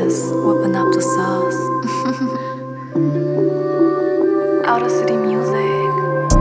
Just whipping up the sauce. Outer City music.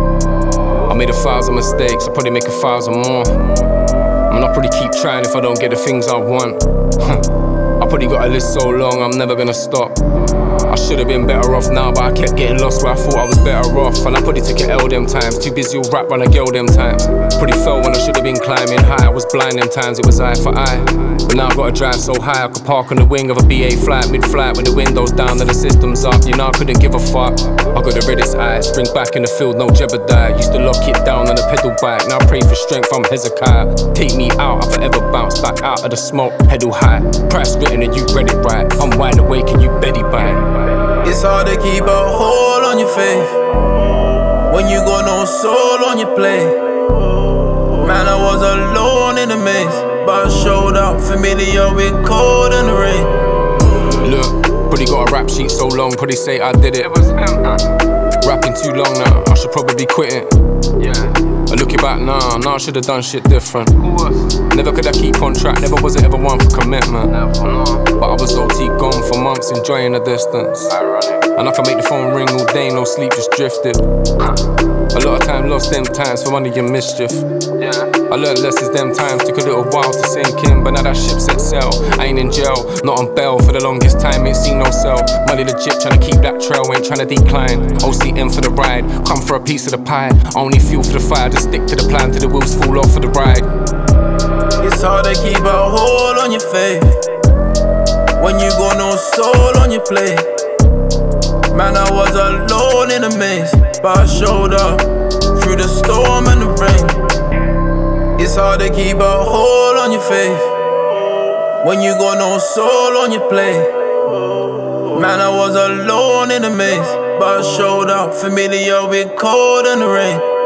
I made 1,000 mistakes, I'll probably make 1,000 more. I'll probably keep trying if I don't get the things I want. I probably got a list so long, I'm never gonna stop. I should've been better off now, but I kept getting lost where I thought I was better off. And I probably took it L them times, too busy with rap, run a girl them times. Probably fell when I should've been climbing high. I was blind them times, it was eye for eye. But now I gotta drive so high, I could park on the wing of a BA flight, mid-flight with the windows down and the system's up. You know I couldn't give a fuck. I got the reddest eyes, spring back in the field, no Jebediah. Used to lock it down on a pedal bike, now I pray for strength, I'm Hezekiah. Take me out, I forever bounce back out of the smoke, pedal high. Price written and you read it right, I'm wide awake and you Betty by. It's hard to keep a hold on your faith when you got no soul on your plate. Man, I was alone in the maze, but I showed up familiar with cold and the rain. Look, probably got a rap sheet so long, probably say I did it. Rapping too long now, I should probably quit it. I looking back now, I should've done shit different. Never could I keep on track, never was it ever one for commitment. But I was OT gone for months, enjoying the distance. And I can make the phone ring all day, no sleep, just drifted. A lot of time lost them times for money and mischief. I learned lessons them times, took a little while to sink in. But now that ship set sail, I ain't in jail, not on bail. For the longest time, ain't seen no cell. Money legit, tryna keep that trail, ain't tryna decline. OCM for the ride, come for a piece of the pie. Only fuel for the fire, just stick to the plan till the wheels fall off for the ride. It's hard to keep a hold on your faith when you got no soul on your plate. Man, I was alone in a maze, but I showed up through the storm and the rain. It's hard to keep a hold on your faith when you got no soul on your plate. Man, I was alone in a maze, but I showed up familiar with cold and the rain.